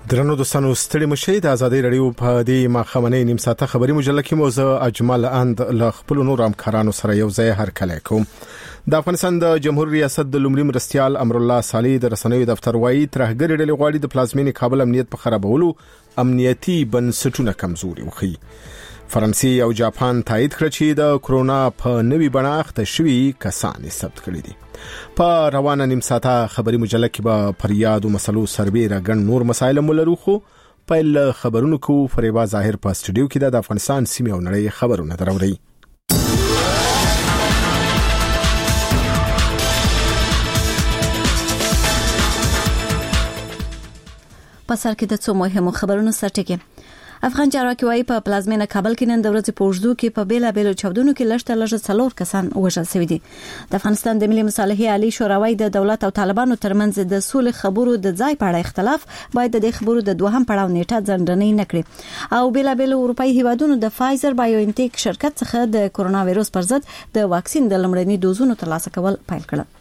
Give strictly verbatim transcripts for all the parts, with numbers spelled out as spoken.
درنو دوستانو ستړي مشي د ازادي رادیو په دې ماخمنې نیم ساعته خبري مجله کې موزه اجمل اند ل خپل نور همکارانو سره یو ځای هر کله کوم. د افغانستان د جمهوریت ریاست د لومړي مرستيال امر الله صالح د رسنیو دفتر وایي ترهګر ډلې غواړي د پلازمینې کابل امنیت په خرابولو امنیتي بنسټونه کمزوري وکړي. فرانسې او جاپان تایید کړ چې د کرونا په نوي بڼه اخته شوي کسان ثبت کړي دي. په روانه نیم ساعته خبري مجله کې به فریاد او مسلو سربېره ګڼ نور مسایل مولرو خو په خبرونو کو فریبا ظاهر په استودیو کې د افغانستان سیمه او نړۍ خبرونه دراوړي. په سر کې د څو مهمو خبرونو سرټکی. افغان چارواکي وايي په پلازمینه کابل کې نن د ورځې په اوږدو کې په بیلا بیلو چاودنو کې لږ تر لږه څلور کسان وژل شوي دي. د افغانستان د ملي مصالحې عالی شورا وايي د دولت او طالبانو ترمنځ د سولې خبرو د ځای په اړه اختلاف باید د خبرو د دوهم پړاو نیټه ځنډنۍ نکړي او بیلا بیلو اروپאי هیوادونو د فایزر بایوانټیک شرکت څخه د کرونا وایروس پر ضد د واکسین د لومړني دوزونو ترلاسه کول پیل کړل.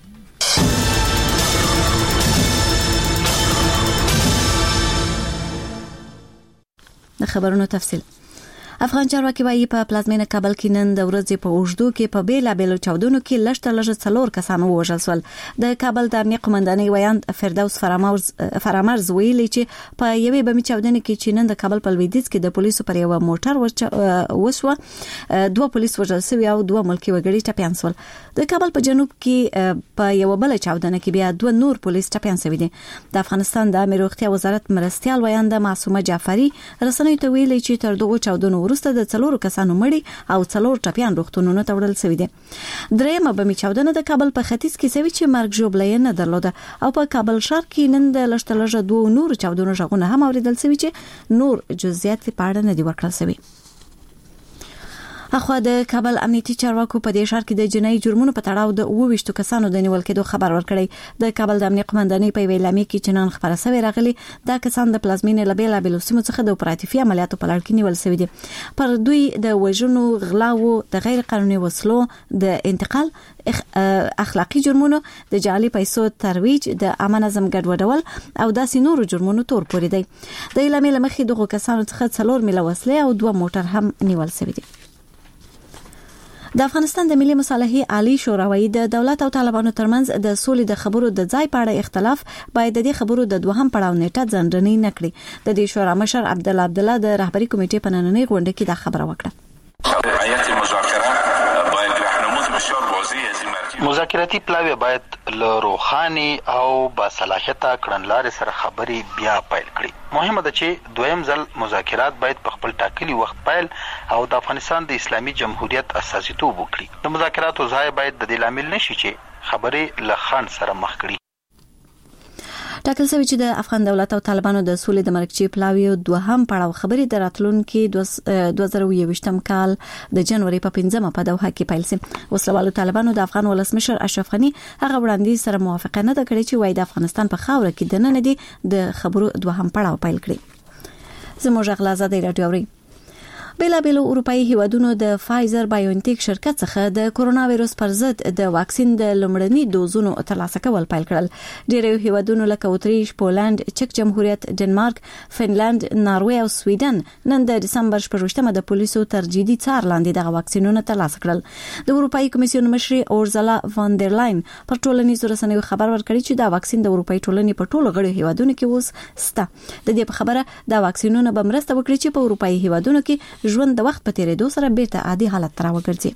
د خبرونو تفصیل. افغان چارواکي وايي په پلازمینه کابل کې نن د ورځې په اوږدو کې په بیلا بیلو چاودنو کې لږ تر لږه څلور کسان ووژل شول. د کابل د امنیت قومندانۍ ویاند فردوس فرامرز فرامرز ویلي چې په یوې بمي چاودنې کې چې نن د کابل په لویدیځ کې د پولیسو پر یو موټر وشوه دوه پولیس وژل شوي او دوه ملکي وګړي ټپیان شول. د کابل په جنوب کې په یو بل چاودنه کې بیا دوه نور پولیس ټپیان شوي دي. د افغانستان د امیر روغتیا وزارت مرستيال ویاند معصومه جعفری رسنیو ته ویلي چې تر دغه چاودنو وروسته د څلورو کسانو مړي او څلور ټپیان روغتونونو ته وړل شوي دي. درېمه بمي چاودنه د کابل په ختیځ کې شوې چې مرګ ژوبلې نه درلوده او په کابل ښار کې نن د لښتلژه دوه نور چاودنو ژغونه هم اوریدل شوي چې نور جزئیات په اړه نه دي ورکړل شوي. اخو د کابل امنیتي چارواکو په دې ښار کې د جنایي جرمونو په تړاو د اووه کسانو د نیول کېدو خبر ورکړی. د کابل د امنیت قومندانۍ په ویلامي کې چې نن خبره شوې راغلي دا کسان د پلازمینې لبیلا بیلو سیمو څخه د اپراتیفي عملیاتو په لړ کې نیول شوي دي. پر دوی د وژنو، غلاو، د غیر قانوني وسلو، د انتقال، اخلاقی جرمونو، د جعلي پیسو ترویج، د عامه نظم ګډوډول او داسې نورو جرمونو تور پورې دی. د ویلامي لمخې دغه کسانو څخه څلور میله وسلې او دوه موټر هم نیول شوي دي. د افغانستان د ملي مصالحې عالی شورا وايي د دولت او طالبانو ترمنځ د سولې د خبرو د ځای په اړه اختلاف باید د دې خبرو د دوهم پړاو نیټه ځنډنۍ نکړي. د دې شورا مشر عبدالله عبدالله د رهبری کمیټې په نننۍ غونډه کې دا خبره وکړه. هیئت مذاکره باید راهنمود بسیار واضح از مذاکراتی پلاوی باید له روخاني او باصلاحیته کړنلارې سره خبرې بیا پیل کړي. مهمه ده چې دویم ځل مذاکرات باید په خپل ټاکلي وخت پیل او د افغانستان د اسلامي جمهوریت اساسیتوب وکړي. د مذاکراتو ځای باید د دې لامل نشي چې خبرې له خان سره مخ کړي. ټاکل شوی چې د افغان دولت او طالبانو د سولې د مرکزي پلاوی دوهم پړاو خبرې د راتلونکي دوه زره یوویشتم کال د جنوري په پنځمه په دوحه کې پیل شي. وسلوالو طالبانو د افغان ولسمشر اشرف غنی هغه وړاندیز سره موافقه نه کړې چې وایي د افغانستان په خاوره کې د نن دي د خبرو دوهم پړاو پیل کړي. زموږ غلازه د رادیو اوري. بیلا بیلو اروپאי هیوادونو د فایزر بایوانټیک شرکت څخه د کرونا وایروس پر ضد د واکسین د لومړني دوزونو ترلاسه کول پیل کړل. ډیری هیوادونو لکه اتریش، پولند، چک جمهوریت، ډنمارک، فنلند، ناروې او سویډن نن د دسمبر شپږمه د پولیسو تر جدي څار لاندې د واکسینونو ترلاسه کړل. د اروپאי کمیسیون مشر اورزلا فان در لاین پر ټولنیزو رسنیو خبر ورکړی چې دا واکسین د اروپאי ټولنې په ټولو غړو هیوادونو کې اوس سته. د دې په خبره دا واکسینونه به مرسته وکړي چې په اروپאי هیوادونو کې ژوند د وخت په تیریدو سره بیرته عادي حالت ته راوګرځي.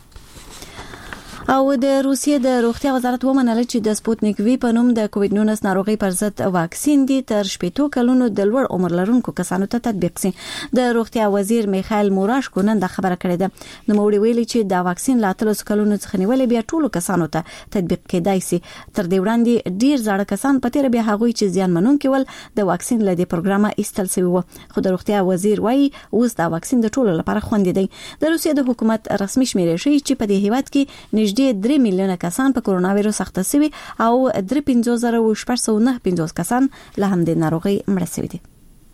او د روسیې د روغتیا وزارت ومنل چې د سپوتنیک وی په نوم د کووډ نولس ناروغي پر ضد واکسین دی تر شپږ کلونو د لوړ عمر لرونکو کسانو ته تطبیق شي. د روغتیا وزیر میخائیل موراشکو نن د خبره کړې ده. نو موړي ویلي چې دا واکسین لا تر کلونو څخه نیولې بیا ټولو کسانو ته تطبیق کېدای شي. تر دې وړاندې ډیر زړه کسان په تیر بیا هغوی چې زیان منونکي ول د واکسین لدی پروګرامه ایستل شوی و. خو د روغتیا وزیر وایي اوس دا واکسین د ټولو لپاره خوندي دی. د روسیې د حکومت رسمي شمیرې ښیي چې په دې هیواد کې نږدې درې میلیونه کسان په کرونا وایروس اخته شوي او درې پنځوس زره شپږ سوه نهه پنځوس کسان له همدې ناروغۍ مړه شوي دي.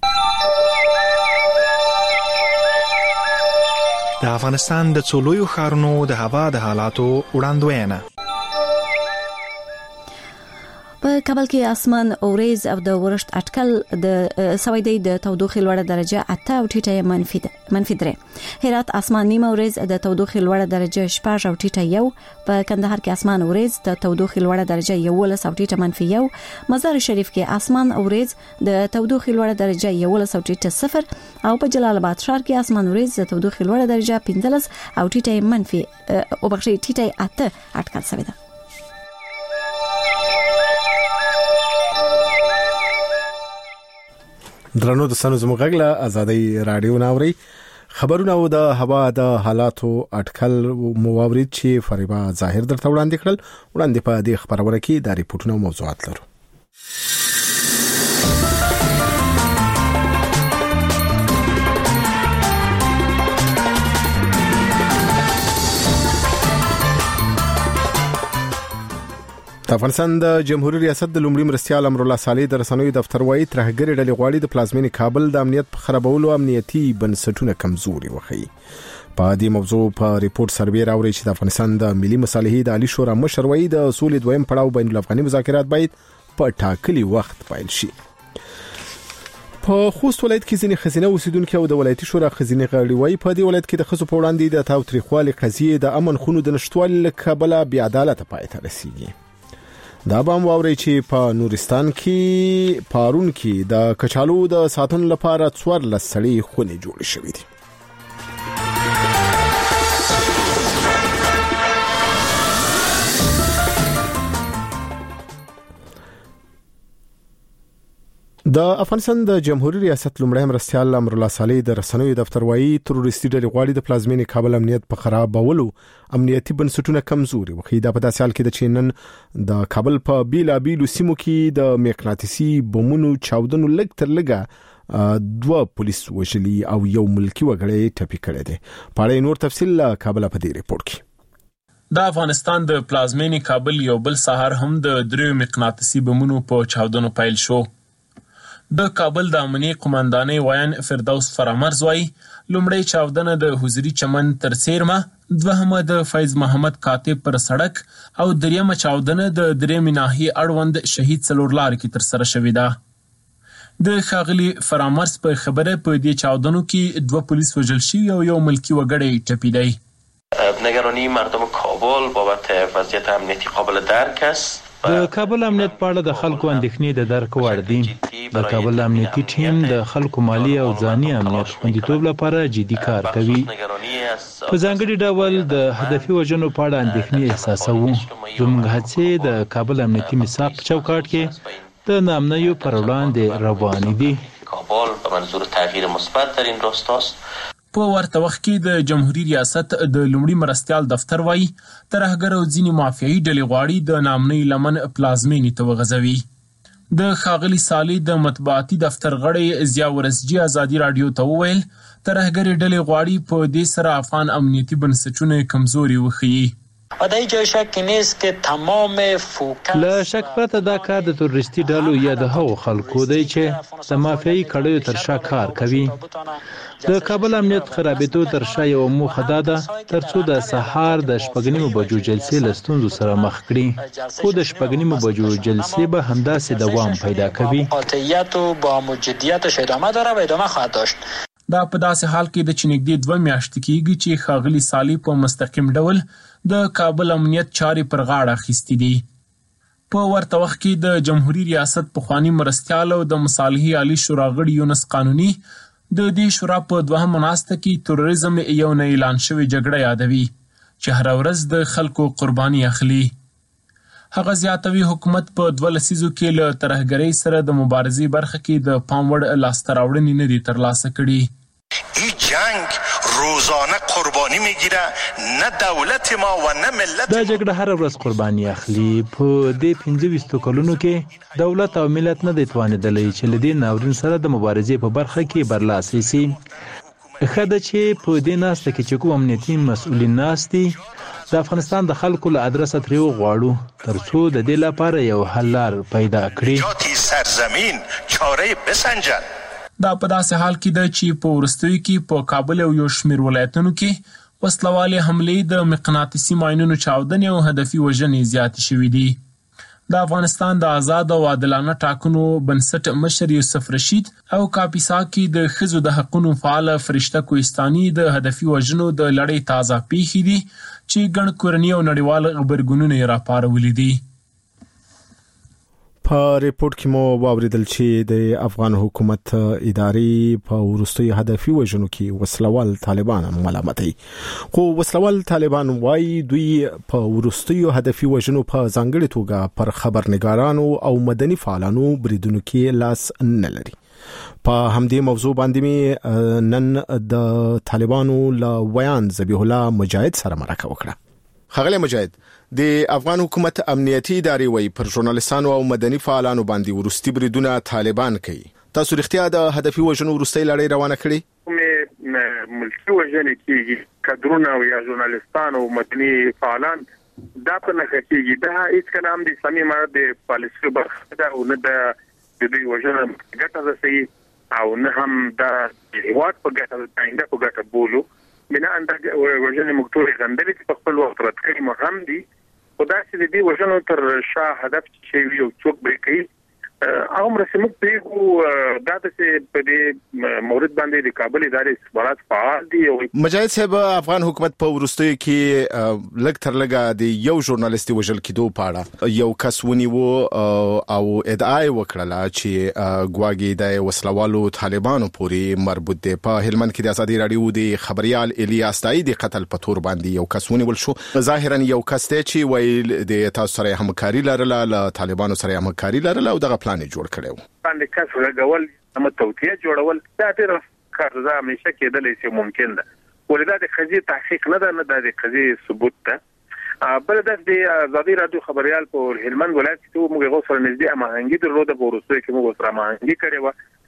د افغانستان د څو لویو ښارونو د هوا د حالاتو وړاندوینه. په کابل کې اسمان اوریز او د ورشت اټکل د سویدي د تودوخې لوړه درجه اته او ټیټه منفي منفي درې. هرات اسمان نیم اوریز د تودوخې لوړه درجه شپږ او ټیټه یو. په کندهار کې اسمان اوریز د تودوخې لوړه درجه یولس او ټیټه منفي یو. مزار شریف کې اسمان اوریز د تودوخې لوړه درجه یولس او ټیټه صفر. او په جلال آباد ښار کې اسمان اوریز د تودوخې لوړه درجه پنځلس او ټیټه منفي او بخښي ټیټه اته اټکل شوی دی. درنو د سنو زموږ غږ له آزادۍ رادیو ناوري خبرونه او د هوا د حالاتو اټکل مواورید چې فریبا ظاهر درته وړاندې کړل. وړاندې په دې خبرونه کې د ریپورتونو موضوعات لرو. د افغانستان د جمهوریت ریاست د لومړي مرستیال امر الله صالح د رسنوي دفتر وایي ترهګری ډلې غواړي د پلازمینې کابل د امنیت په خرابولو امنیتي بنسټونه کمزوري وخی. په دې موضوع په ریپورت سروې راوړي چې د افغانستان د ملي مصالحې د عالی شورا مشر وایي د سولې دویم پړاو بین الافغاني مذاکرات باید په ټاکلي وخت پیل شي. په خوست ولایت کې ځینې خزینه اوسیدونکو او د ولایتي شورا خزینه غړي وایي په دې ولایت کې د خزو په وړاندې د تاوتریخوالي قضیه د امن خونو د نشټوالي له کبله بې عدالت پای ته رسیدي. دا بام واوري چې په نورستان کې پارون کې د کچالو د ساتون لپاره څوار لسړي خونې جوړې شوې دي. د افغانستان د جمهوریت ریاست لومړی مرستیال امر الله صالح د رسنوي دفتر وایي تروریستي ډلې غواړي د پلازمینې کابل امنیت په خرابولو امنیتي بنسټونه کمزوري وکړي. دا په داسې حال کې د چینن د کابل په بیلا بیلو سیمو کې د مقناطیسي بمونو چاودنو لګ تر لګه دوه پولیس وژلي او یو ملکی وګړی ټپي کړی دی. پاړې نور تفصیل له کابل په دې ریپورت کې. د افغانستان د پلازمینې کابل یو بل سهار هم د دریو مقناطیسي بمونو په چاودنو پیل شو. د کابل د امنیه قومندانۍ وایان فردوس فرامرز وایي لومړی چاودنه د حضوري چمن تر سیرمه، دوهمه د فیض محمد کاتب پر سړک او دریمه چاودنه د درېمې ناحیې اړوند شهید څلورلارې کې تر سره شوې ده. د ښاغلي فرامرز په خبره په دې چاودنو کې دوه پولیس وژل شوي او یو ملکی وګړی ټپي دی. نگرانی مردم کابل بابت وضعیت امنیتی قابل درک است. د کابل امنیت په اړه د خلکو اندېښنې د درک وړ دي. د کابل امنیتي ټیم د خلکو مالی او ځاني امنیت خوندیتوب لپاره جدي کار کوي. په ځانګړي ډول د هدفي وژنو په اړه اندېښنې احساسوو. زموږ هڅې د کابل امنیتي میثاق په چوکاټ کې د ناامنیو پر وړاندې روانې دي. کابل په منظور تغییر مثبت در این راستاست. په ورته وخت کې د جمهوریت ریاست د لومړي مرستیال دفتر وایي ترهګر او ځینې مافیایي ډلې غواړي د ناامنۍ لمن پلازمینې ته وغځوي. د ښاغلي صالح د مطبوعاتي دفتر غړی ضیا ورسجي ازادي رادیو ته وویل ترهګرې ډلې غواړي په دې سره افغان امنیتي بنسټونه کمزوري وښیي. و در اینجا شک نیست که تمام فوکس له شک پرته دا کار د تروریستي ډلو یا د هغو خلکو دی چې د مافیایي کړیو تر شا کار کوي. د کابل امنیت خرابېدو تر شا یو موخه دا ده ترڅو د سهار د شپږ نیمو بجو جلسې له ستونزو سره مخ کړي، خو د شپږ نیمو بجو جلسې به همداسې دوام پیدا کوي. قاطعیت و با موجودیتش ادامه داره و ادامه خواهد داشت. دا په داسې حال کې د چې نږدې دوه میاشتې کېږي چې ښاغلي صالح په مستقیم ډول د کابل امنیت چارې پر غاړه اخیستې دي. په ورته وخت کې د جمهوریت ریاست پخواني مرستیال او د مصالحې عالی شورا غړي یونس قانوني د دې شورا په دوهمه ناسته کې تروریزم یو نه اعلان شوې جګړه یادوي چې هره ورځ د خلکو قرباني اخلي. هغه زیاتوي حکومت په دوه لسیزو کې له ترهګرۍ سره د مبارزې برخه کې د پام وړ لاسته راوړنې نه دي ترلاسه کړي. این جنگ روزانه قربانی میگیره، نه دولت ما و نه ملت. دا جګړه هر ورځ قرباني اخلي. په دې پنځه ویشتو کلونو کې دولت او ملت نه دی توانېدلی چې له دې ناورین سره د مبارزې په برخه کې برلاسي شي. ښه ده چې په دې ناسته کې چې کوم امنیتي مسؤلین ناست دي د افغانستان د خلکو له ادرسه ترې وغواړو ترڅو د دې لپاره یو حل لار پیدا کړي. جاتی سرزمین چاره بسنجن. دا په داسې حال کې ده چې په وروستیو کې په کابل او یو شمېر ولایتونو کې وسلوالې حملې د مقناطیسي ماینونو چاودنې او هدفي وژنې زیاتې شوې دي. د افغانستان د آزاد او عادلانه ټاکنو بنسټ مشر یوسف رشید او کاپیسا کې د ښځو د حقوقو فعال فرشته کوهستاني د هدفي وژنو د لړۍ تازه پیښې دي چې ګڼ کورني او نړیوال خبرګونونه یې راپارولي دي. په ریپورت کې مو واوریدل چې د افغان حکومت ادارې په وروستي هدفي وژنو کې وسلوال طالبان ملامتوي. خو وسلوال طالبان وايي دوی په وروستي هدفي وژنو په ځانګړي توګه پر خبرنګارانو او مدني فعالانو بریدونو کې لاس نه لري. په همدې موضوع باندې نن د طالبانو له ویان ذبیح الله مجاهد سره مرکه وکړه. خغلی مجاهد، د افغان حکومت امنیتي ادارې وایي پر ژورنالیستانو او مدني فعالانو باندې ورستي بریدونه طالبان کوي. تاسو رښتیا د هدفي وژنو ورستي لړۍ روانه کړې؟ کومې ملکي وژنې کېږي، کډرونه او یا ژورنالیستان او مدني فعالان دا په نښه کېږي. دا هیڅ کله هم د اسلامي امارت د پالیسۍ برخه ده او نه د دوی وژنه ګټه رسوي او نه هم د هېواد په ګټه د آینده په ګټه بولو. بنا اندر وژنې موږ ټول غندلې چې په خپل وخت رد کړي مو هم دي. خو دا چې د دې وژنو تر شا هدف چې وي او څوک به کوي هغه مرسمه پیغو دا چې په دې مورد باندې د کابل ادارې استخبارات فعال دي. مجاهد صاحب، افغان حکومت په ورستیو کې لږ تر لږه د یو ژورنالیست وژل کېدو په اړه یو کس ونیو او ادعا وکړه چې ګواګي د وسلوالو طالبانو پورې مربوط دی. په هلمند کې د ازادي رادیو د خبريال الیاس تای د قتل په تور باندې یو کس ونیول شو. ظاهرا یو کس دی چې ویل د تاسو سره همکاري لرله، له طالبانو سره همکاري لرله او دغه پلان جوړ کړو. باندې کس لګول هم توطیه جوړول دا ډېر کارزه همیشه کېدلې چې ممکن ده. ولدا د قضیه تحقیق نه ده، نه د قضیه ثبوت ده. بل د ازادي رادیو خبريال په هلمند ولایت کې موږ غوښتل نږدې اماهنګي درلوده په ورسره کې موږ سره اماهنګي کړې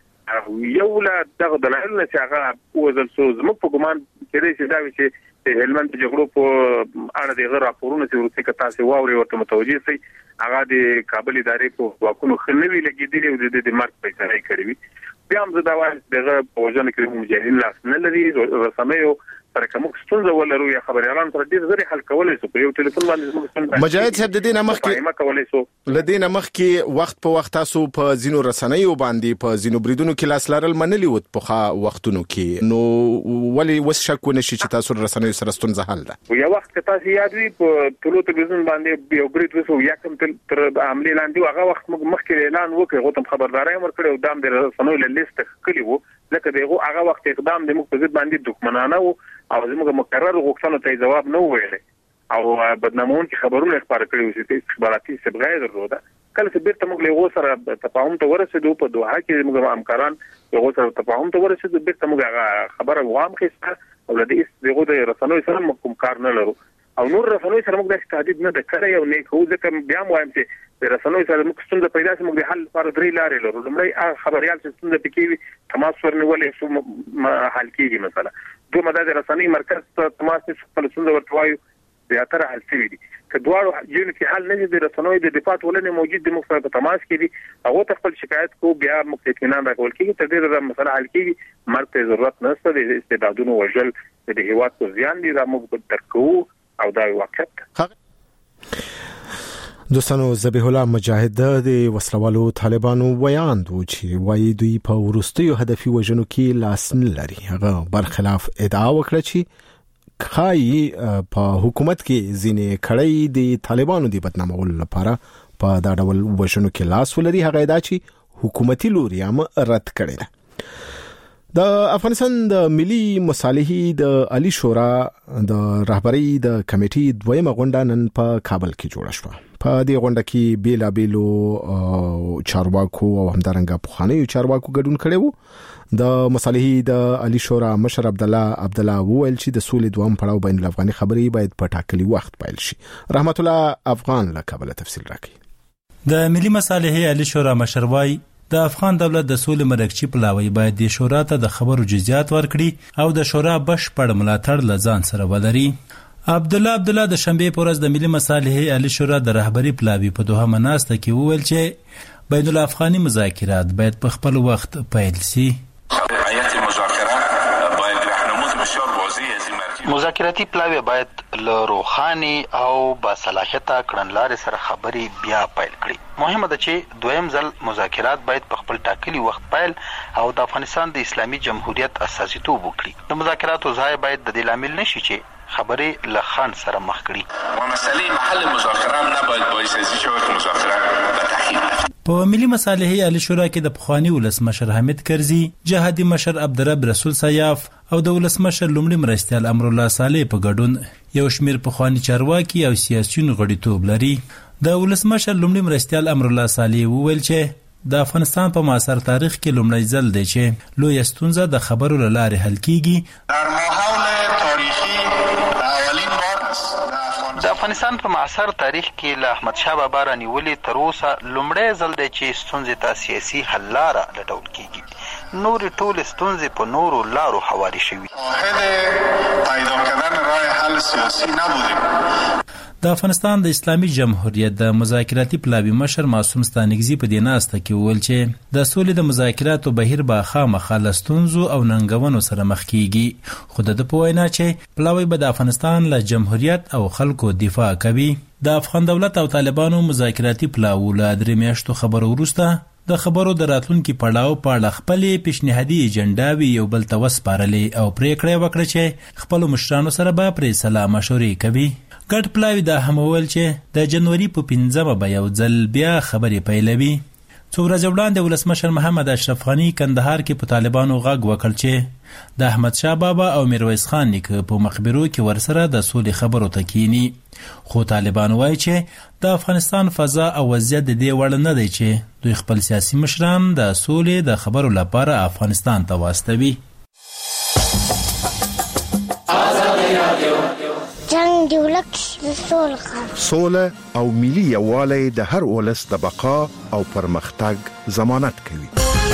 و. یو لا دغه دلایل نه چې هغه وزل سو زموږ په ګمان کې چې دا وي چې د هلمند جګړو په اړه د راپورونو چې ورته کې تاسو واوري ورته متوجي سي هغه د کابل ادارې په واکونو خنوي لګیدلې او د مرګ فیصله کړې وي. بیا هم زه دا وایم دغه په وژنه کې مجاهدین لاس نه لري. رسميو سره کوم ستونزه ولرو یا خبريالان سره ډېر زری حل کولای شو. په یو ټلیفون باندې مجاهد صاحب د دې نمخ کې کولای شو لدې نمخ کې وخت په وخت تاسو په زینو رسنیو باندې په زینو بریدونو کې لاس لرل منلی وت په وختونو کې، نو ولی وس شک ونشي چې تاسو رسنیو سره ستونزه حل ده؟ یو وخت تاسو یاد وي په ټولو تلویزیون باندې یو برید وسو یا کوم تر عملی لاندې هغه وخت مخکې اعلان وکړ، غوتم خبرداري ورکړ او دام د رسنیو له لیست کلی وو لکه دغه هغه وخت اقدام د موږ په ضد باندې دښمنانه وو او زموږ مقرر غوښتنو ته جواب نه ویل او بدنامون کې خبرونه خبر کړي چې استخباراتي سبغه درلوده. کله چې بیرته موږ له غو سره تفاهم ته ورسېدو په دوحه کې موږ همکاران له سره تفاهم ته ورسېدو، بیرته موږ خبره وام خسته او د دغه د رسنوي سره موږ کار نه لرو او نور رسنوي سره موږ د تهدید نه د کړی او نه کوو. ځکه بیا وایم چې د رسنوي سره موږ څنګه پیدا سي موږ د حل لپاره درې لارې لرو. لمړی خبريال چې څنګه پکې تماس ورنولې شو حل کیږي. مثلا دوه د رسنۍ مرکز ته تماس خپل څنګه ورتوایو زیاتره حل شوی دي. که دواړو یونټ حل نه دي د رسنوي د دفاع ولنې موجود د مختلف تماس کې دي هغه ته خپل شکایت کو بیا موږ اطمینان راکول کیږي تر دې د مسله حل کیږي. مرګ ته ضرورت نشته، د استعدادونو وژل د هیواد په زیان دي، دا موږ درکو او دا واقعیت. دوستانو، ذبیح الله مجاهد د وسلوالو طالبانو ویان دو چې وایي دوی په ورستیو هدفي وژنو کې لاس نه لري. هغه برخلاف ادعا وکړه چې خایي په حکومت کې ځینې کړۍ د طالبانو د بدنامولو لپاره په دا ډول وژنو کې لاس ولري. هغه ادعا چې حکومتي لوري هم رد کړې ده. د افغانستان د ملي مصالحې د علی شورا د رهبری د کمیټې دویمه غونډه نن په کابل کې جوړه شوه. په دې غونډه کې بیلا بیلو چارواکو او همدارنګه پخوانیو چارواکو ګډون کړي وو. د مصالحې د علی شورا مشر عبد الله عبد الله وویل چې د سولې دوام پړاو بین الافغاني خبرې باید په ټاکلي وخت پیل شي. رحمت الله افغان له کابل تفصیل راکړي. د ملي مصالحې علی شورا مشر وای د افغان دولت د سولې مرکچی پلاوی باید د شورا ته د خبرو جزئیات ورکړي او د شورا بشپړ ملاتړ لزان سره ولري. عبد الله عبد الله د شنبه پورز د ملي مصالحې علی شورا د رهبری پلاوی په دوه مناسته کې وویل چې بین الافغاني مذاکرات باید په خپل وخت پیل شي. مذاکراتی پلاوی باید له روخاني او باصلاحیته کړنلارې سره خبرې بیا پیل کړي. مهمه ده چې دویم ځل مذاکرات باید په خپل ټاکلي وخت پیل او د افغانستان د اسلامي جمهوریت اساسیتوب وکړي. د مذاکراتو ځای باید د دې لامل نشي چې خبرې له خنډ سره مخ کړي. و مسئله محل مذاکره نباید باعث از این شود که مذاکره به تأخیر رفت. په ملي مصالحې عالی شورا کې د پخوانی ولسمشر حامد کرزي، جهادي مشر عبدالرب رسول سیاف او د ولسمشر لومړي مرستیال امرالله صالح په ګډون یو شمېر پخوانی چارواکي او سیاسیون غړیتوب لري. د ولسمشر لومړي مرستیال امرالله صالح وویل چې د افغانستان په معاصر تاریخ کې لومړی ځل دی چې لویه ستونزه د خبرو له لارې حل کیږي. در ماحول تاریخي اولین بار د افغانستان په معاصر تاریخ کې له احمد شاه بابا رانیولې تر اوسه لومړی ځل دی چې ستونزې ته سیاسي حل لاره لټول کیږي. نورې ټولې ستونزې په نورو لارو هوارې شوي. واحد پیدا کردن راه حل سیاسی نبودیم. د افغانستان د اسلامي جمهوریت د مذاکراتي پلاوي مشر معصوم ستانکزي په دې ناسته کې وویل چې د سولې د مذاکراتو بهیر به خامخا له ستونزو او ننګونو سره مخ کیږي. خو د ده په وینا چې پلاوی به د افغانستان له جمهوریت او خلکو دفاع کوي. د افغان دولت او طالبانو مذاکراتي پلاو له درې میاشتو خبرو وروسته د خبرو د راتلونکي پړاو په اړه خپلې پیشنهادي ایجنډاوې یو بل ته وسپارلې او پریکړه وکړه چې خپلو مشرانو سره به پرې سلا مشورې کوي. ګډ پلاوي دا هم وویل چې د جنوري په پنځمه به یو ځل بیا خبرې پیلوي. څو ورځې وړاندې ولسمشر محمد اشرف غني کندهار کې په طالبانو غږ وکړ چې د احمد شاه بابا او میرویس خان نیکه په مخبرو کې ورسره د سولې خبرو ته کینی. خو طالبان وایي چې د افغانستان فضا او وضعیت د دې وړ نه دی چې دوی خپل سیاسي مشران د سولې د خبرو لپاره افغانستان ته واستوي. جنگ دی ولک سوله سوله او ملي یووالی د هر ولس د بقا او پرمختګ ضمانت کوي.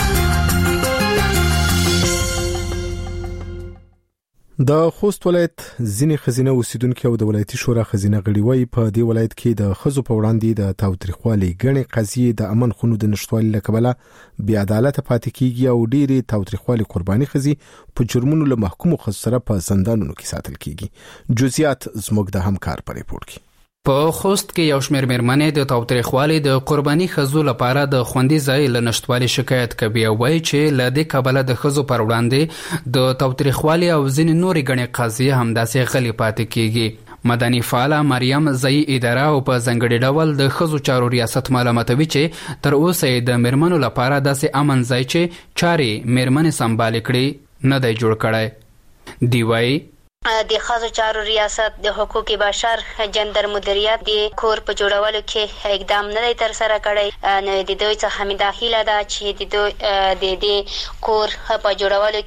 د خوست ولایت ځینې خزینه اوسیدونکو او د ولایتي شورا خزینه غړي وایي په دې ولایت کې د خزو په وړاندې د تاوتریخوالي غنې قضیې د امن خونو د نشټوالي لکبله بیا عدالت پاتې کیږي او ډېری تاوتریخوالي قرباني خزي په جرمونو له محکومو خزو سره په زندانونو کې ساتل کیږي. جزئیات زموږ د همکار په ریپورت کې. په خوست کې یو شمېر میرمنې د تاوتریخوالي د قرباني ښځو لپاره د خوندي ځای له نشتوالي شکایت کوي او وایي چې له دې کبله د ښځو پر وړاندې د تاوتریخوالي او ځینې نورې ګڼې قضیې همداسې غلې پاتې کیږي. مدني فعاله مریم زئی اداره او په ځانګړي ډول د ښځو چارو ریاست معلوماتوي چې تر اوسه د میرمنو لپاره داسې امن ځای چې چارې میرمنې سمبالې کړي نه دی جوړ کړی. دی وایي د ښځو چارو ریاست د حقوق بشر جندر مدیریت د کور په جوړولو کې اقدام نه دی تر سره کړی. نو د دوی څخه مې داخله ده چې د دوی د دې کور په جوړولو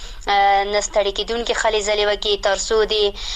کې نستړي کېدونکي خلې ځلې وکړي تر څو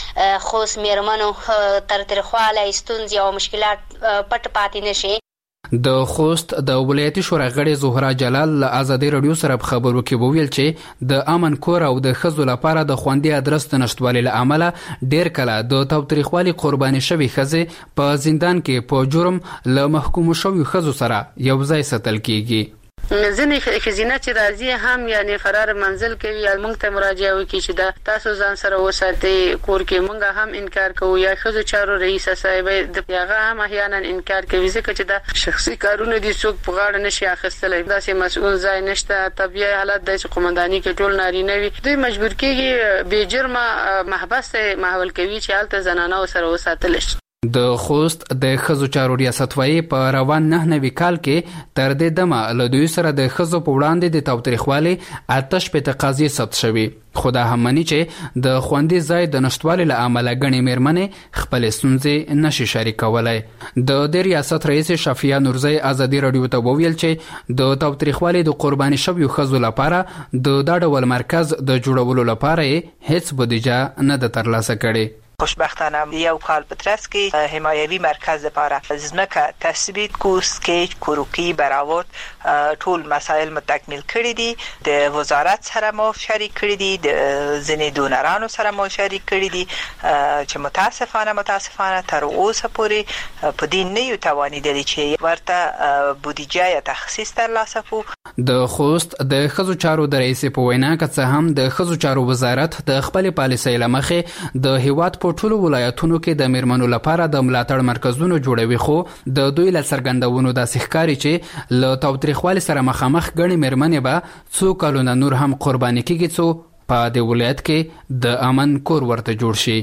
د خوست میرمنو تر ترخواله ستونزې او مشکلات پټ پاتې نشي. د خوست د ولایتي شورا غړي زهرا جلال له ازادي رادیو سره په خبرو کې وویل چې د امن کور او د ښځو لپاره د خوندي ادرس د نشټوالي له امله ډېر کله د تاوتریخوالي قرباني شوي ښځې په زندان کې په جرم له محکومو شویو ښځو سره یو ځای ساتل کیږي. ځینې ښځینه چې راځي هم یعنی فرار منزل کوي یا موږ ته مراجعه وکړي چې دا تاسو ځان سره وساتئ کور کې موږ هم انکار کوو یا ښځو چارو رئیسه صاحب د هغه هم احیانا انکار کوي ځکه چې دا شخصي کارونه دي څوک په غاړه نشي اخیستلی داسې مسؤل ځای نشته. طبیعي حالت دی چې قومنداني کې ټول نارینه وي دوی مجبور کېږي بې جرمه محبس ته محول کوي چې هلته زنانه سره وساتل شي. د خوست د ښځو چارو ریاست وایي په روان نه نوي کال کې تر دې دمه له دوی سره د ښځو په وړاندې د تاوتریخوالي اته شپېته قضیې ثبت شوي. خو دا هم مني چې د خوندي ځای د نشتوالي له امله ګڼې میرمنې خپلې ستونزې نشي شریکولی. د دې ریاست رئیس شفیع نورزی ازادي راډیو ته وویل چې د تاوتریخوالي د قرباني شویو ښځو لپاره د دا ډول مرکز د جوړولو لپاره یې هیڅ بودیجه نه ده ترلاسه کړې. خوشبختانه یو کال په ترڅ کې حمایوي مرکز لپاره ځمکه تثبیت کو سکیچ کوروکی برآورد ټول مسایل متکمیل کړي دي. د وزارت سره مو شریک کړي دي د ځینې دونرانو سره مو شریک کړي دي چې متاسفانه متاسفانه تر اوسه پورې په دې نه یو توانیدلی چې ورته بودیجه یا تخصیص ترلاسه کړو. د خوست د ښځو چارو د رئیس په وینا که څه هم د ښځو چارو وزارت د خپل پالیسۍ له مخې د هیواد په ټولو ولایتونو کې د میرمنو لپاره د ملاتړ مرکزونو جوړوي، خو د دوی له څرګندونو داسې ښکاري چې له تاوتریخوالي سره مخامخ ګڼې میرمنې به څو کلونه نور هم قرباني کیږي څو په دې ولایت کې د امن کور ورته جوړ شي.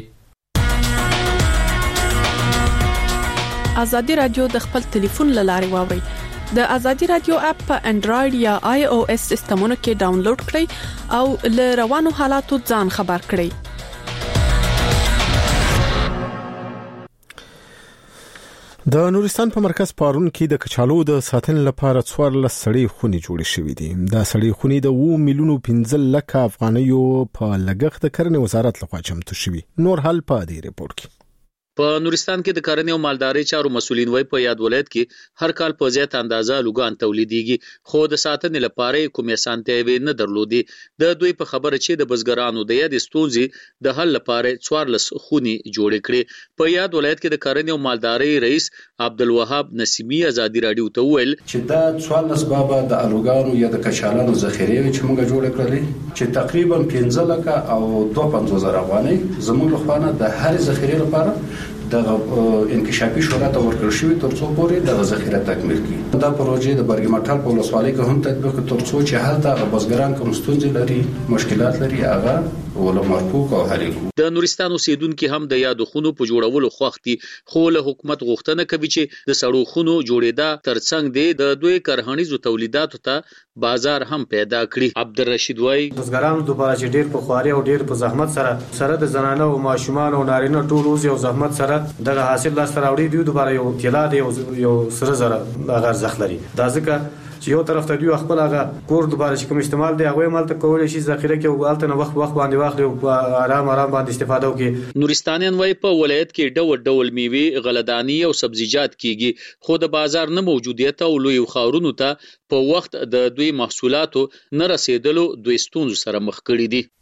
ازادي رادیو د خپل ټلیفون له لارې واوري. د ازادي رادیو اپ په انډراید یا آی او اس سیستمونو کې ډاونلوډ کړئ او له روانو حالاتو ځان خبر کړئ. د نورستان په مرکز پارون کې د کچالو د ساتنې لپاره څوارلس سړې خونې جوړې شوې دي. دا سړې خونې د اووه میلیونو پنځه لکه افغانیو په لګښت د کرنې وزارت لخوا چمتو شوې. نور حل په دې ریپورت کې. په نورستان کې د کرنې او مالدارۍ چارو مسولین وای په یاد ولایت کې هر کال په زیات اندازه لوګان تولیدېږي، خو د ساتنې لپاره کومې اسانتیاوې نه درلودې. د دوی په خبره چې د بزګرانو د یاد ستونزې د حل لپاره څوارلس خونې جوړې کړې. په یاد ولایت کې د کرنې او مالدارۍ رئیس عبدالوهاب نسیمی ازادي رادیو ته ویل چې دا څوارلس بابا د الوګانو یا د کچالانو ذخیره چې موږ جوړ کړلې چې تقریبا پنځه لکه او دوه پنځوس زره افغانۍ زموږ لخوا د هر ذخیره لپاره د انکشافي شورا ته ورکړل شوی ترڅو پورې د ذخیره تکمیل کړي. دا پروژه د برګمټال په ولسوالۍ کې هم تطبیق ترڅو چې هلته بزګران کوم ستونزې لري، مشکلات لري، هغه ولا مرفوع او حل کړي. د نورستان اوسیدونکو هم د یادو خونو په جوړولو خوښتي، خو له حکومت غوښتنه کوي چې د سړو خونو جوړېدا ترڅنګ د دوی کرهنیزو تولیداتو ته بازار هم پیدا کړي. عبدالرشید وای بزګرانو د لپاره چې ډیر په خواري او ډیر په زحمت سره سره د زنانه او ماشومان او نارینه ټول روز یو زحمت سره دغه حاصل لاس راوړي دی، د لپاره یو طلا دی یو سره زره هغه ارزښت لري. دا ځکه چې یو طرف ته دی خپل هغه کور د لپاره چې کوم استعمال دی هغه مال ته کولای شي ذخیره کې او الته وخت وخت باندې واخلي او آرام آرام باندې استفاده وکړي. نورستانیان وای په ولایت کې ډول ډول میوه، غلهدانی او سبزیجات کیږي، خو د بازار نه موجودیت او لوی خاورونو ته په وخت د دوی محصولاتو نه رسیدلو دوی ستونزو سره مخ کړي دي.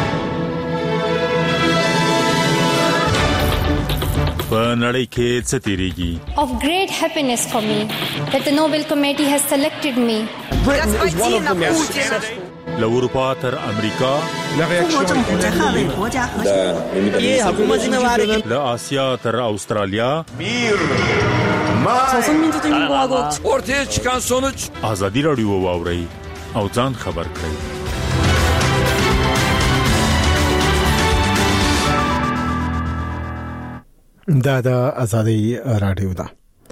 په نړۍ کې څه تیریږي؟ Of great happiness for me that the Nobel Committee has selected me. Britain is one of the most successful. له اروپا تر امریکا، له آسیا تر استرالیا، ortaya çıkan sonuç ازادي رادیو واوري او ځان خبر کړئ. دا د ازادي رادیو ده.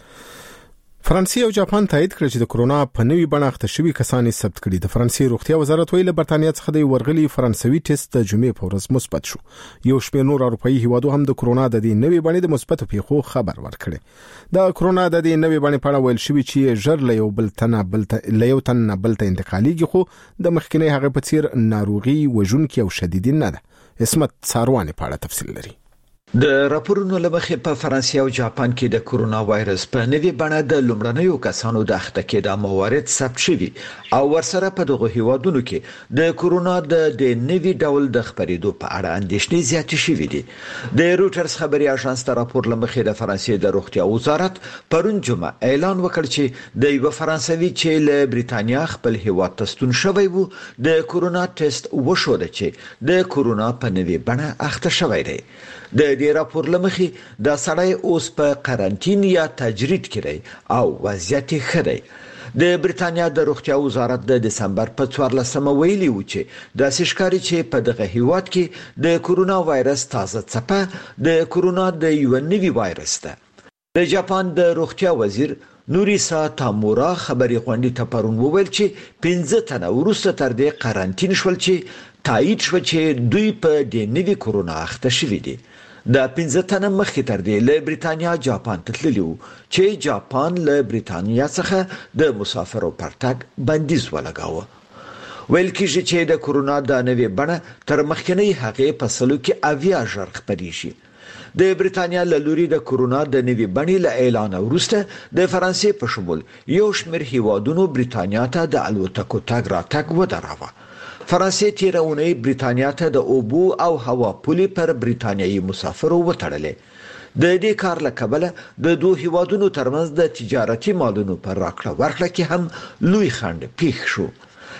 فرانسې او جاپان تایید کړ چې د کرونا په نوي بڼه اخته شوي کسان یې ثبت کړي. د فرانسې روغتیا وزارت ویل برتانیا څخه د ورغلي فرانسوي ټیسټ د جمعې په ورځ مثبت شو. یو شمېر نور اروپایي هیوادو هم د کرونا د دې نوي بڼې د مثبت پیښو خبر ورکړي. د کرونا د دې نوي بڼې په اړه ویل شوی چې ژر له یو بل تن بل ته له یو تن بل ته انتقالېږي، خو د مخکنی هغه په څیر ناروغي وژونکې او شدید نه ده. اسمت ساروان په اړه تفصیل لري. د راپورونو لمخې په فرانسې او جاپان کې د کورونا وایرس په نوي بڼه د لومړنیو کسانو د اخته کېدو موارد ثبت شوي او ورسره په دغه هیوادونو کې د کورونا د د نوي ډول د خپرېدو په اړه اندېښنې زیاتې شوې دي. د روټرز خبري اژانس ته راپور لمخې د فرانسې د روغتیا وزارت پرون جمعه اعلان وکړ چې د یو فرانسوي چې له بریتانیا خپل هیواد ته ستون شوی وو د کورونا ټیسټ وشوده چې د کورونا په نوي بڼه اخته شوی دی. د دې راپور لمخې د سړی اوس په قرنټین یا تجرید کړي او وضعیت ښه دی. د بریتانیا د روغتیا وزارت د دسمبر په څوارلسمه ویلي و چې د سشکاري چې په دغه هیواد کې د کورونا وایرس تازه څپه د کورونا د یو نوي وایرس ده. د جاپان د روغتیا وزیر نوریسا تامورا خبري غونډې ته پرون وویل چې پنځه تنه وروسته تر دې قرنټین شول چې تایید شو چې دوی په د نوي کورونا اخته شوي دي. د پنځه تنه مخکې تر دې له بریتانیا جاپان ته تللي وو چې جاپان له بریتانیا څخه د مسافرو پرتګ بندیز ولګاوه. ویل کېږي چې د کورونا د نوې بڼه تر مخکنۍ هغې په سلو کې اویا ژر خپرېږي. د بریتانیا له لوري د کورونا د نوې بڼې له اعلان وروسته د فرانسې په شمول یو شمېر هیوادونو بریتانیا ته د الوتکو تګ راتګ ودراوه. فرانسې تیره اونۍ بریتانیا ته د اوبو او هوا پولې پر بریتانیایي مسافرو وتړلې. د دې کار له کبله د دوه هیوادونو ترمنځ د تجارتي مالونو پر راکړه ورکړه کې هم لوی خنډ پیښ شو.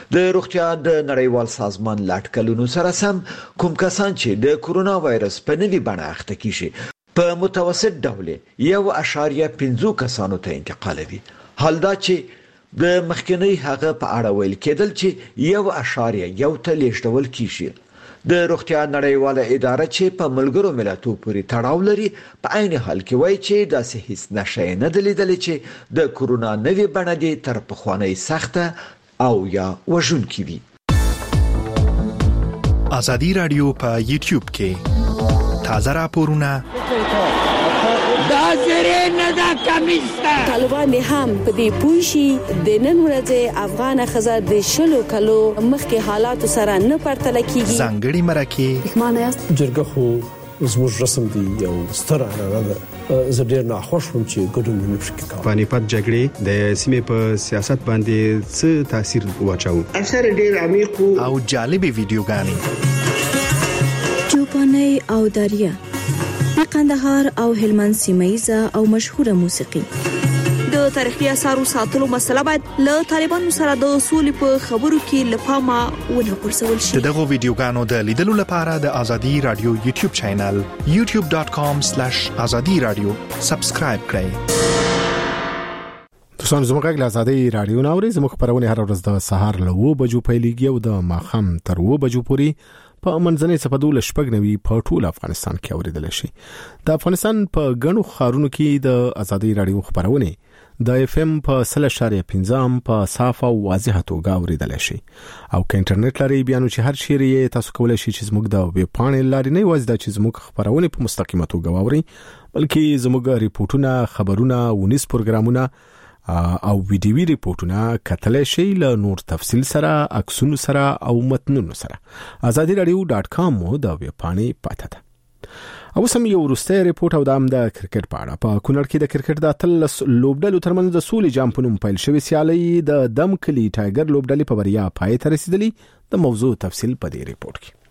د روغتیا د نړیوال سازمان لاټکلونو سره سم کوم کسان چې د کورونا وایرس په نوي بڼه اخته کیږي په متوسط ډول یو اشاریه پنځه کسانو ته انتقالوي. حال دا چې د مخکنی هغه په اړه ویل کېدل چې یو اشاریه یو ته لیږدول کیږي. د روغتیا نړیواله اداره چې په ملګرو ملتونو پورې تړاو لري په عین حال کې وایي چې داسې هیڅ نښه نه ده لیدلې چې د کورونا نوې بڼه دې تر پخوانۍ سخته او یا وژونکې وي. ازادي رادیو په یوټیوب کې تازه راپورونه دا زری نه دا کمیسته طالبان هم په دې پوښي د نن ورځې افغان خزه د شلو کلو مخکې حالات سره نه پرتل کیږي. ځانګړي مرکه معنی است جرګه خو زموږ رسم دی یو ستر اړه ده. زه ډیر ناخوښ وم چې ګډون نه پکې کوم. پانیپت جګړې د سیمې په سیاست باندې څه تاثیر واچاو؟ اثر ډیر عمیق او جالبې ویډیوګانې چوپاني او داریا د قندهار او هلمند سیمایزه او مشهوره موسیقي. د تاریخي اثارو ساتلو مسله باید له طالبانو سره د اصول په خبرو کې لپاره ونه غورځول شي. دغه ویډیوګانو د لیدلو لپاره د ازادي رادیو یوټیوب چینل یوټیوب ډاټ کام سلیش ازادي رادیو سبسکرایب کړئ. تاسو زموږ غږ ازادي رادیو ناوړي زموږ خبرونه هر ورځ د سهار له و بجو پیلېږي او د ماخام تر و بجو پورې په منځنۍ صفدو لشپګ نوي په ټول افغانستان کې اوریدل شي. د افغانستان په غنو خارونو کې د ازادي رادیو خبرونه د اف ام په سل اشاریه پنځم په صاف او واضح توګه اوریدل شي او که انټرنیټ لري بیا نو چې هر شری تاسو کولای شئ چې زموږ د ویب پاڼې لاري نه وځي چې زموږ خبرونه په مستقیمه توګه واوري بلکې زموږ ریپورتونه خبرونه ونیس پروګرامونه او ویډیوي ریپورتونه کتلای شئ له نور تفصیل سره عکسونو سره او متنونو سره. ازادي رادیو ډاټ کام مو د ویب پاڼې پاته ده. او سم یو ورسته ریپورت او د کرکټ په اړه په کونړ کې د کرکټ د اتلس لوبډلو ترمنځ د سولې جام په نوم پیل شوی سیالي د دم کلی ټایګر لوبډلې په بریا پای ته رسیدلې. د موضوع تفصیل په دې ریپورت کې.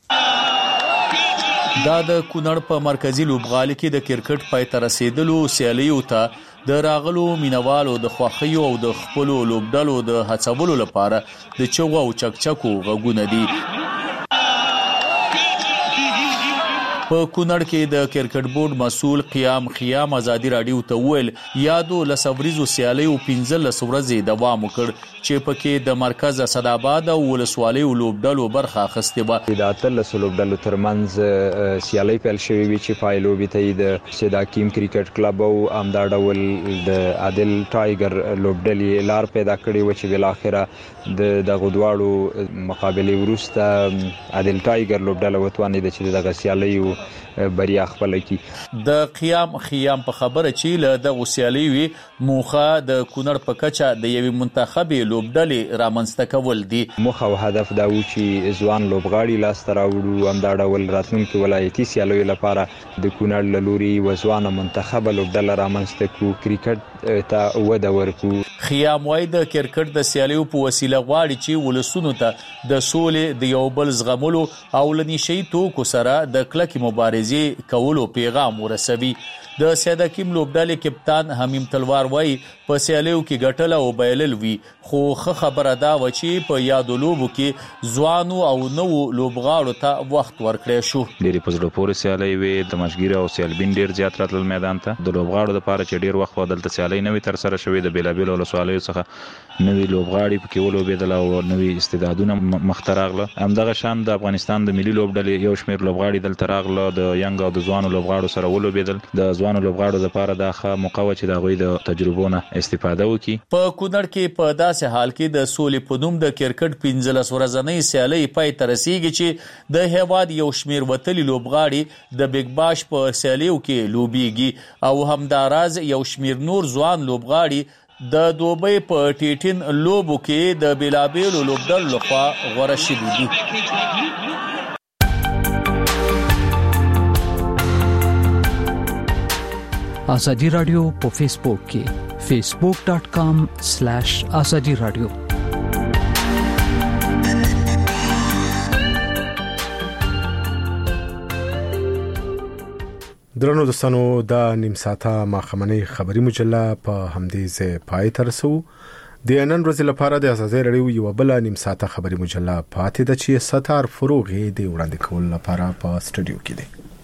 دا د کونړ په مرکزی لوبغالي کې د کرکټ پای ته رسیدلو سیالیو ته د راغلو مینوالو د خوښیو او د خپل لوبډلو د هڅولو لپاره د چغو او چکچکو غږونه دي. په کونړ کې د کرکټ بورډ مسول قیام خیام ازادي رادیو ته ویل یادو لسوریزو سیالیو پنځلس ورځې دوام وکړ چې پکې د مرکز اسداباد او ولسوالۍ لوبډلو برخه اخیستې و. د اتلس لوبډلو ترمنځ سیالي پیل شوې وي چې پایلو به ته د سیداکیم کرکټ کلب او امدا ډول د عادل ټایګر لوبډلې لار پیدا کړې و چې بل اخره د دغه دواړو مقابله ورسته عادل ټایګر لوبډله وتوانې د چې دغه سیالي بریا خپل کی. د قیام خیام په خبره چې له د غسیالي وی موخه د کونړ په کچه د یوې منتخبې لوبډلې رامنځته کول دي. موخه او هدف دا و چې ځوان لوبغاړي لاس ته راوړو هم دا ډول راتلونکي ولایتي سیالیو لپاره د کونړ له لوري وځوانه منتخبه لوبډله رامنځته کړو کرکټ ته وده ورکړو. خیام وايي د کرکټ د سیالیو په وسیله غواړي چې ولسونو ته د سولې د یو بل زغملو او لنیشي توکو سره د کلکې مبارزې کولو پیغام ورسوي. د سیداکیم لوبډلې کپتان حمیم تلوار وایي په سیالیو کې ګټل او بایلل وی خو ښه خبره دا و چې په یادو لوبو کې ځوانو او نوو لوبغاړو ته وخت ورکړی شو. ډېرې په زړه پورې سیالۍ وې د مشګیره او سیالبین ډېر زیات راتلل میدان ته. د لوبغاړو دپاره چې ډېر وخت دلته سیالۍ نه وي ترسره شوې د بېلابېلو ولسوالیو څخه نوي لوبغاړي پکې ولوبېدل او نوي استعدادونه مخته راغله. همدغه شان د افغانستان د ملي لوبډلې یو شمېر لوبغاړي دلته راغله د ینګ او د ځوانو لوبغاړو سره ولوبېدل. د ځوانو لوبغاړو دپاره دا ښه موقع وه چې د هغوی د تجربو نه استفاده وکړي. په کونړ کې په داسې حال کې د سولې په نوم د کرکټ پنځلس ورځنۍ سیالۍ پای ته رسیږي چې د هیواد یو شمېر وتلي لوبغاړي د بیګ باش په سیالیو کې لوبېږي او همداراز یو شمېر نور ځوان لوبغاړي د دوبۍ په ټیټین لوبو کې د بېلابېلو لوبډلو لخوا غوره شوي دي. ازادي رادیو په فیسبوک کې facebook dot com slash azadi radio. درنو دوستانو دا نیم ساعته ماخمنۍ خبری مجله په همدې ځای پای ته رسو. د نن ورځې لپاره د ازادي رادیو یو بل نیم ساعته خبري مجله پاتې ده چې ستار فروغ دی وړاندې کول لپاره په سټوډیو کې دی.